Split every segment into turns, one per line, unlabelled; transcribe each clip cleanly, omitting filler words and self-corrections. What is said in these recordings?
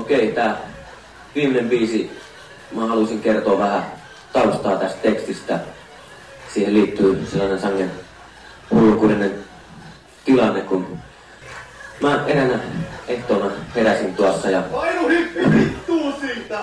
Okei, tää viimeinen biisi, mä halusin kertoa vähän taustaa tästä tekstistä. Siihen liittyy sellainen sangen hullukurinen tilanne, kun mä eräänä ehtoona heräsin tuossa ja...
Painu hippi vittuu siitä!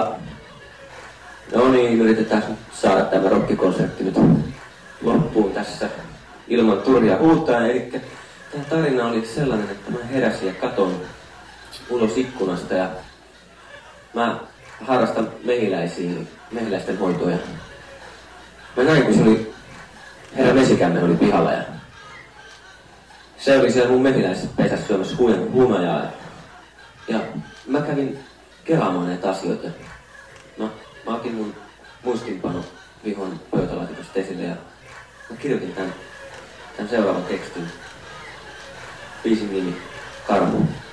No niin, yritetään saada tämä rockikonsertti nyt loppuun tässä ilman turhia huutaa. Elikkä tämä tarina oli sellainen, että mä heräsin ja katon ulos ikkunasta ja mä harrastan mehiläisten hoitoa ja mä näin, kun se oli, herra Mesikämme oli pihalla ja se oli siellä mun mehiläispesässä syömässä humajaa ja mä kävin kelaamaan näitä asioita. No, mä otin mun muistinpano vihon pöytälaatikosta esille ja mä kirjoitin tämän seuraavan tekstin. Biisin nimi Karhu.